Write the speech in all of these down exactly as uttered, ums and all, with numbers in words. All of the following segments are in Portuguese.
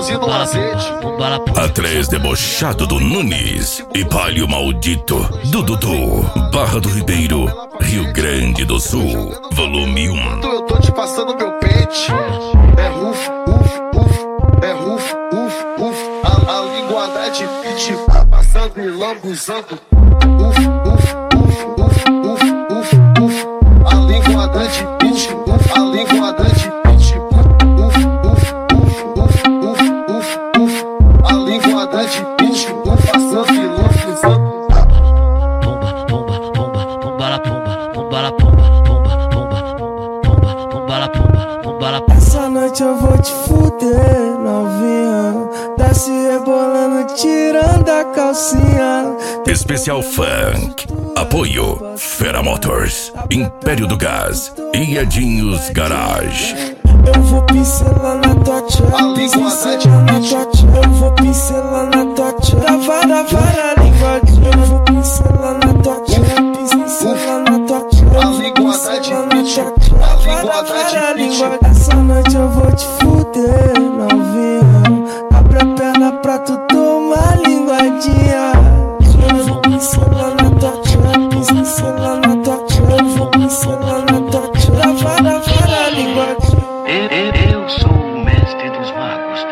doze no azeite. Atrás debochado do Nunes e palio maldito do Dudu. Barra do Ribeiro, Rio Grande do Sul, volume um. Eu tô te passando meu pente. É ruf, uf, uf. É ruf, uf, uf. A, a linguada de pit passando e lambuzando. Uf, uf, uf, uf, uf, uf, uf. A linguada de pit, uf, a linguada de pit. Uf, uf, uf, uf, uf, uf, uf. A linguada de pit, uf, passando e lambuzando. Pomba, pomba, pomba, pomba la pomba, pomba la pomba, pomba, pomba, pomba, pomba la pomba, pomba la pomba. Essa noite eu vou te fuder, novinha. Tá se rebolando, tirando a calcinha. Especial Funk. Apoio Fera Motors, Império do Gás e Edinhos Garage. Eu vou pincelar na tua tcheca, pincelar na tua tcheca. Eu vou pincelar na tua tcheca, vara, vara, linguagem. Eu vou pincelar na tua tcheca, pincelar na tua tcheca. A linguagem na tua tcheca, vara, vara, linguagem. Essa noite eu vou te fuder, novinha. Abre a perna pra tu tomar linguadinha. Eu vou pincelar na tua tcheca, pincelar na tua tcheca. Eu vou pincelar na tua tcheca, vara, vara, linguagem. Eu sou o mestre dos magos.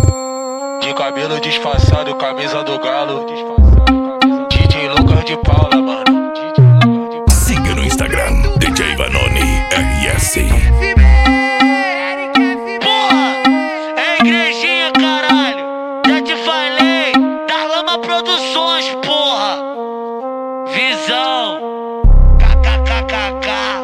De cabelo disfarçado, camisa do galo. D J Lucas de Paula.